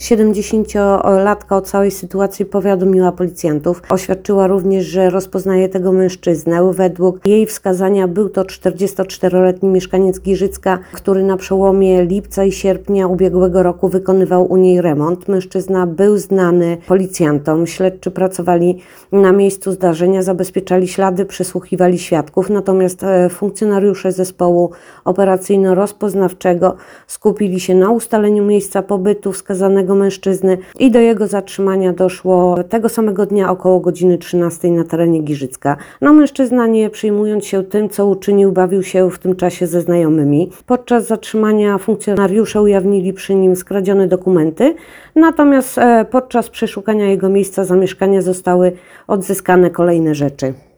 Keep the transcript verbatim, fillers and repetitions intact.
siedemdziesięciolatka o całej sytuacji powiadomiła policjantów. Oświadczyła również, że rozpoznaje tego mężczyznę. Według jej wskazania był to czterdziestoczteroletni mieszkaniec Giżycka, który na przełomie lipca i sierpnia ubiegłego roku wykonywał u niej remont. Mężczyzna był znany policjantom. Śledczy pracowali na miejscu zdarzenia, zabezpieczali ślady, przesłuchiwali świadków, natomiast funkcjonariusze zespołu operacyjno-rozpoznawczego skupili się na ustaleniu miejsca pobytu wskazanego mężczyzny i do jego zatrzymania doszło tego samego dnia około godziny trzynastej na terenie Giżycka. No, mężczyzna, nie przejmując się tym, co uczynił, bawił się w tym czasie ze znajomymi. Podczas zatrzymania funkcjonariusze ujawnili przy nim skradzione dokumenty, natomiast podczas przeszukania jego miejsca zamieszkania zostały odzyskane kolejne rzeczy.